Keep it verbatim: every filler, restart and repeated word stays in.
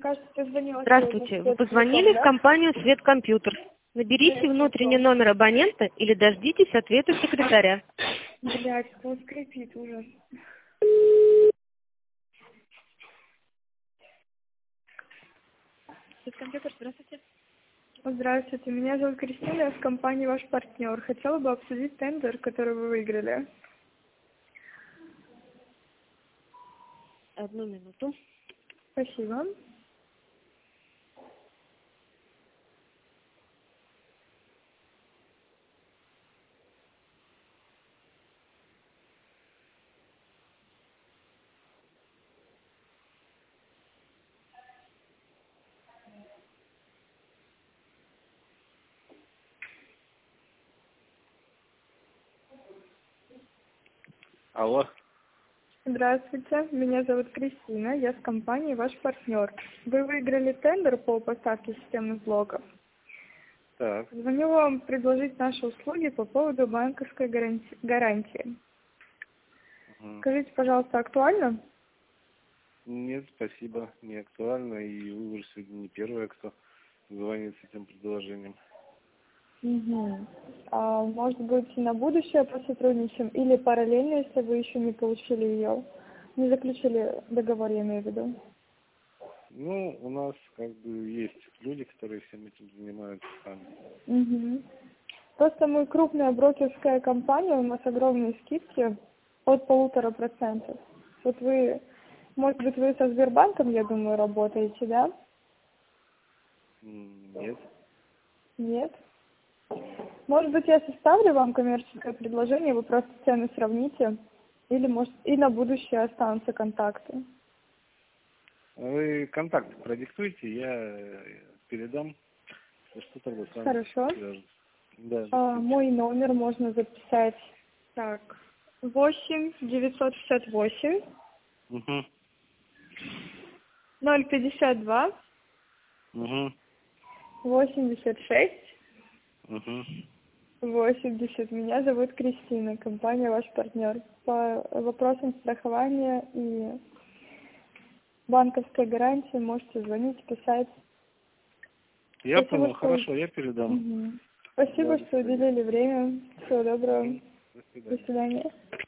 кажется, я звонила. Здравствуйте, вы позвонили в компанию «Свет Компьютер». Наберите внутренний номер абонента или дождитесь ответа секретаря. Блять, кто скрипит, ужас. «Свет Компьютер», здравствуйте. Здравствуйте, меня зовут Кристина, я с компании «Ваш партнер». Хотела бы обсудить тендер, который вы выиграли. Одну минуту. Спасибо. Алло. Здравствуйте, меня зовут Кристина, я с компании «Ваш партнер». Вы выиграли тендер по поставке системных блоков. Так. Звоню вам предложить наши услуги по поводу банковской гаранти- гарантии. Угу. Скажите, пожалуйста, актуально? Нет, спасибо, не актуально, и вы уже сегодня не первая, кто звонит с этим предложением. Угу. А, может быть, на будущее посотрудничаем или параллельно, если вы еще не получили ее, не заключили договор, я имею в виду? Ну, у нас как бы есть люди, которые всем этим занимаются сами. Угу. Просто мы крупная брокерская компания, у нас огромные скидки от полутора процентов. Вот вы, может быть, вы со Сбербанком, я думаю, работаете, да? Нет. Нет? Может быть, я составлю вам коммерческое предложение, вы просто цены сравните, или, может, и на будущее останутся контакты. Вы контакты продиктуйте, я передам, если что, тогда с вами. Хорошо. свяжутся. Да. А, мой номер можно записать так. восемь девятьсот шестьдесят восемь Угу. ноль пятьдесят два Угу. восемьдесят шесть Угу. восемьдесят. Меня зовут Кристина, компания «Ваш партнер». По вопросам страхования и банковской гарантии можете звонить, писать. Я Спасибо, понял, что... хорошо, я передам. Угу. Спасибо, Да, что уделили время. Всего доброго. До свидания. До свидания.